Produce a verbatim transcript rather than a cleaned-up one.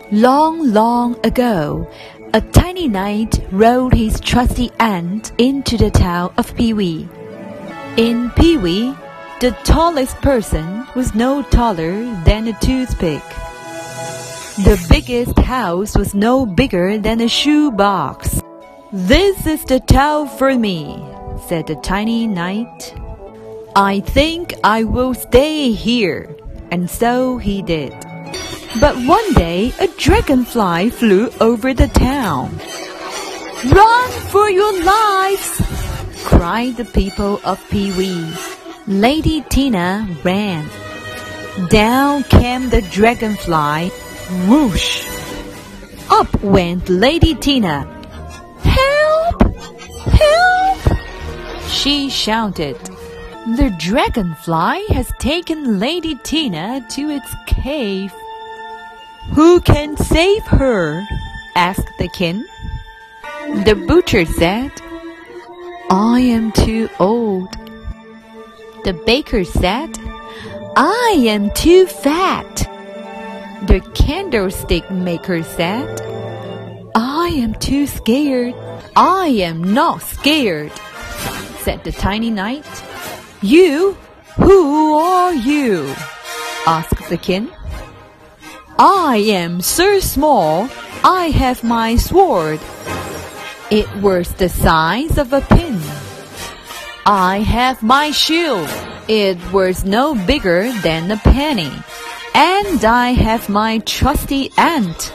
Long, long ago, a tiny knight rode his trusty ant into the town of Pewee. In Pewee, the tallest person was no taller than a toothpick. The biggest house was no bigger than a shoebox. "This is the town for me," said the tiny knight. "I think I will stay here." And so he did. But one day a dragonfly flew over the town. "Run for your lives!" cried the people of Pewee. Lady Tina ran. Down came the dragonfly. Whoosh! Up went Lady Tina. "Help! Help!" she shouted. "The dragonfly has taken Lady Tina to its cave." "Who can save her?" asked the king. The butcher said, "I am too old." The baker said, "I am too fat." The candlestick maker said, "I am too scared." "I am not scared," said the tiny knight. "You? Who are you?" asked the king. "I am so small, I have my sword. It was the size of a pin. I have my shield. It was no bigger than a penny. And I have my trusty ant.